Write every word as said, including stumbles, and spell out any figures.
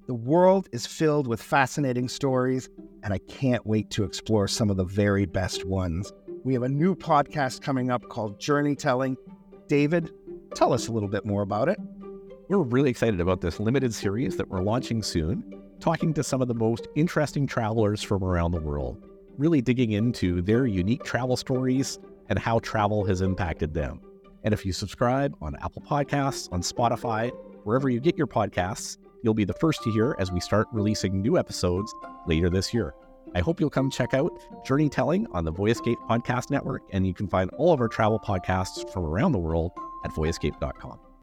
The world is filled with fascinating stories, and I can't wait to explore some of the very best ones. We have a new podcast coming up called Journey Telling. David, tell us a little bit more about it. We're really excited about this limited series that we're launching soon, talking to some of the most interesting travelers from around the world, really digging into their unique travel stories and how travel has impacted them. And if you subscribe on Apple Podcasts, on Spotify, wherever you get your podcasts, you'll be the first to hear as we start releasing new episodes later this year. I hope you'll come check out Journey Telling on the Voyascape Podcast Network, and you can find all of our travel podcasts from around the world at voyascape dot com.